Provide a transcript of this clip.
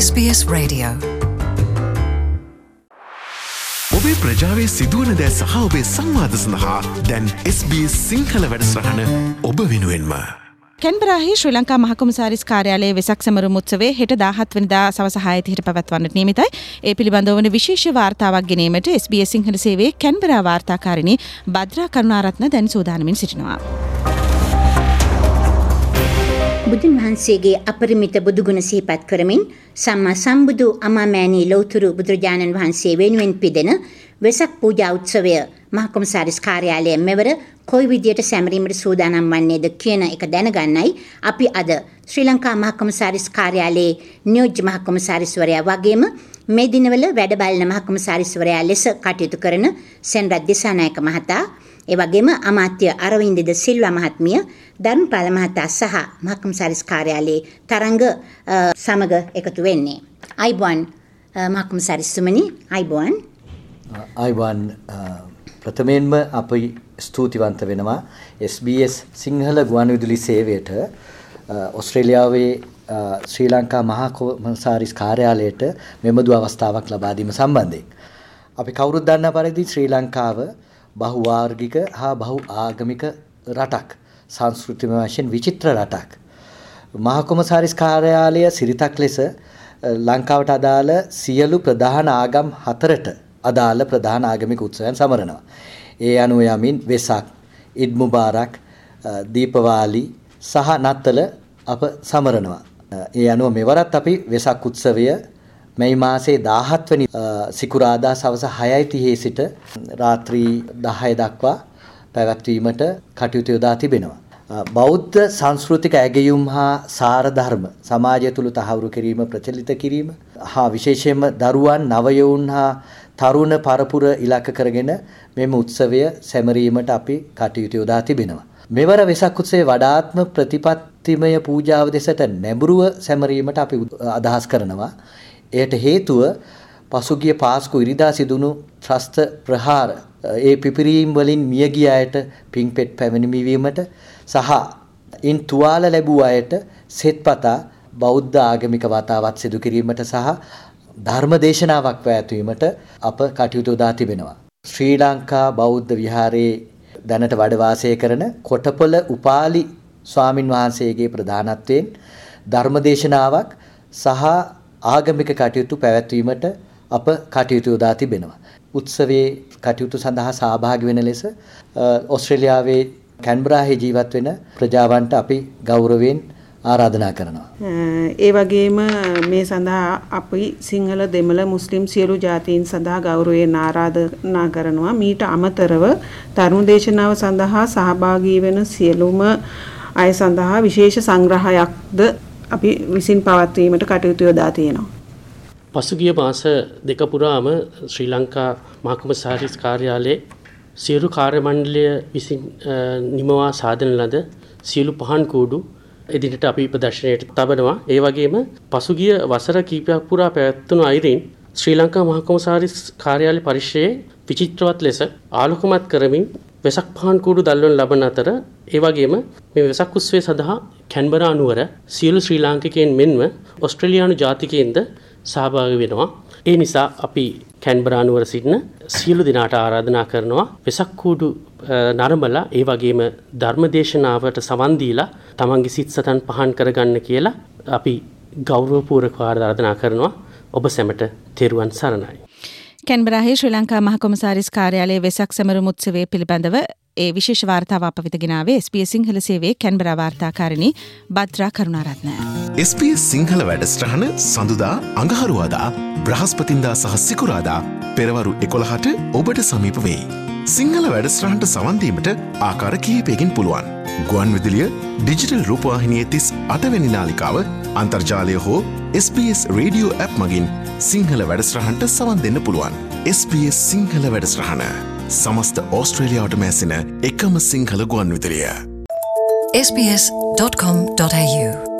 SBS Radio. ඔබේ ප්‍රජාවේ සිදුවන දෑ සහ ඔබේ සංවාද සඳහා දැන් SBS සිංහල වැඩසටහන ඔබ වෙනුවෙන්ම. කැන්බරාහි ශ්‍රී ලංකා මහකොමසාරිස් කාර්යාලයේ වෙසක් සමරු උත්සවයේ හෙට 17 වෙනිදා සවස 6:30ට පැවැත්වන්නට නියමිතයි. ඒ පිළිබඳව වන විශේෂ වාර්තාවක් ගෙනීමට SBS සිංහල සේවයේ කැන්බරා වාර්තාකාරිණී බද්‍රා කරුණාරත්න දැන් සූදානමින් සිටිනවා. බුදුන් වහන්සේගේ අපරිමිත බුදුගුණ සිහිපත් කරමින් සම්මා සම්බුදු අමාමෑණී ලෞතුරු බුදුරජාණන් වහන්සේ වෙනුවෙන් පිදෙන වෙසක් පූජා උත්සවය මහකොමසාරිස් කාර්යාලයෙන් මෙවර කොයි විදියට සැමරීමට සූදානම් වන්නේද කියන එක දැනගන්නයි අපි අද ශ්‍රී ලංකා මහකොමසාරිස් කාර්යාලයේ නියෝජ්‍ය මහකොමසාරිස්වරයා වගේම මේ දිනවල වැඩ බලන මහකොමසාරිස්වරයා ලෙස කටයුතු කරන සෙන්රත් දිසානායක මහතා, ඒ වගේම අමාත්‍ය අරවින්ද ද සිල්වා මහත්මිය, ධර්මපාල මහතා සහ මහකොමසාරිස් කාර්යාලයේ තරංග සමග එකතු වෙන්නේ. අයිබෝන් මහකොමසාරිස්තුමනි, අයිබෝන්. අයිබෝන්. ප්‍රථමයෙන්ම අපි ස්තුතිවන්ත වෙනවා SBS සිංහල ගුවන්විදුලි සේවයට ඕස්ට්‍රේලියාවේ ශ්‍රී ලංකා මහකොමසාරිස් කාර්යාලයට මෙබඳු අවස්ථාවක් ලබා දීම සම්බන්ධයෙන්. අපි කවුරුත් දන්නා පරිදි ශ්‍රී ලංකාව බහුවාර්ගික හා බහු ආගමික රටක්, සංස්කෘතිමය වශයෙන් විචිත්‍ර රටක්. මහකොමසාරිස් කාර්යාලය සිරිතක් ලෙස ලංකාවට අදාළ සියලු ප්‍රධාන ආගම් 4ට අදාළ ප්‍රධාන ආගමික උත්සවයන් සමරනවා. ඒ අනුව යමින් වෙසක්, ඉද් මුබාරක්, දීපවාලි සහ නත්තල අප සමරනවා. ඒ අනුව මෙවරත් අපි වෙසක් උත්සවය මේ මාසේ 17 වෙනි සිකුරාදා සවස 6:30 සිට රාත්‍රී 10 දක්වා පැවැත්වීමට කටයුතු යොදා තිබෙනවා. බෞද්ධ සංස්කෘතික ඇගයුම් හා සාර ධර්ම සමාජය තුළ තහවුරු කිරීම, ප්‍රචලිත කිරීම හා විශේෂයෙන්ම දරුවන්, නවයවුන් හා තරුණ පරපුර ඉලක්ක කරගෙන මෙම උත්සවය සැමරීමට අපි කටයුතු යොදා තිබෙනවා. මෙවර වෙසක් උත්සවයේ වඩාත්ම ප්‍රතිපත්තිමය පූජාව දෙසට නැඹුරුව සැමරීමට අපි අදහස් කරනවා. එයට හේතුව පසුගිය පාස්කු ඉරිදා සිදුණු ත්‍රස්ත ප්‍රහාර, ඒ පිපිරීම් වලින් මියගිය අයට පින්පෙත් පැමිණීමට සහ ඉන් තුවාල ලැබූ අයට සෙත්පතා බෞද්ධ ආගමික වතාවත් සිදු කිරීමට සහ ධර්ම දේශනාවක් පැවැත්වීමට අප කටයුතු යොදා තිබෙනවා. ශ්‍රී ලංකා බෞද්ධ විහාරයේ දැනට වැඩ වාසය කරන කොටපොළ උපාලි ස්වාමින් වහන්සේගේ ප්‍රධානත්වයෙන් ධර්ම දේශනාවක් සහ ආගමික කටයුතු පැවැත්වීමට අප කටයුතු යොදා තිබෙනවා. උත්සවයේ කටයුතු සඳහා සහභාගී වෙන ලෙස ඕස්ට්‍රේලියාවේ කැන්බරාහි ජීවත් වෙන ප්‍රජාවන්ට අපි ගෞරවයෙන් ආරාධනා කරනවා. ඒ වගේම මේ සඳහා අපි සිංහල, දෙමළ, මුස්ලිම් සියලු ජාතීන් සඳහා ගෞරවයෙන් ආරාධනා කරනවා. මීට අමතරව තරුණ දේශනාව සඳහා සහභාගී වෙන සියලුම අය සඳහා විශේෂ සංග්‍රහයක්ද අපි විසින් පවත්වීමට කටයුතු යොදා තියෙනවා. පසුගිය මාස දෙක පුරාම ශ්‍රී ලංකා මහකොමසාරිස් කාර්යාලයේ සියලු කාර්ය මණ්ඩලය විසින් නිමවා සාදන ලද සියලු පහන් කූඩු එදිනට අපි ප්‍රදර්ශනයට තබනවා. ඒ වගේම පසුගිය වසර කිහිපයක් පුරා පැවැත්වුණු අයුරින් ශ්‍රී ලංකා මහකොමසාරිස් කාර්යාලය පරිශ්‍රයේ විචිත්‍රවත් ලෙස ආලෝකමත් කරමින් වෙසක් පහන් කූඩු දල්වන ලබන අතර, ඒ වගේම මේ වෙසක් උත්සවය සඳහා කැන්බරා නුවර සියලු ශ්‍රී ලාංකිකයන් මෙන්ම ඕස්ට්‍රේලියානු ජාතිකයන්ද සහභාගී වෙනවා. ඒ නිසා අපි කැන්බරා නුවර සිටින සියලු දෙනාට ආරාධනා කරනවා වෙසක් කූඩු නරඹලා, ඒ වගේම ධර්මදේශනාවට සවන් දීලා තමන්ගේ සිත් සතන් පහන් කරගන්න කියලා අපි ගෞරවපූර්වකව ආරාධනා කරනවා. ඔබ සැමට තෙරුවන් සරණයි. කැන්බරාහි ශ්‍රී ලංකා මහකොමසාරිස් කාර්යාලයේ වෙසක් සමරු උත්සවයේ පිළිබඳව ඒ විශේෂ වාර්තාව අප වෙත ගෙනාවේ SBS සිංහල සේවයේ කැන්බරා වාර්තාකාරිණී බද්‍රා කරුණාරත්න. SBS සිංහල වැඩසටහන සඳුදා, අඟහරුවාදා, බ්‍රහස්පතින්දා සහ සිකුරාදා පෙරවරු 11ට ඔබට සමීප වෙයි. සිංහල වැඩසටහනට සවන් දීමට ආකාර කිහිපයකින් පුළුවන්. ගුවන් විදුලිය, ඩිජිටල් රූපවාහිනියේ 38 වෙනි නාලිකාව, අන්තර්ජාලය හෝ SBS රේඩියෝ ඇප් මගින් සිංහල වැඩසටහනට සවන් දෙන්න පුළුවන්. SBS සිංහල වැඩසටහන සමස්ත ඕස්ට්‍රේලියාවට මැසෙන එකම සිංහල ගුවන් විදුලිය. SBS.com.au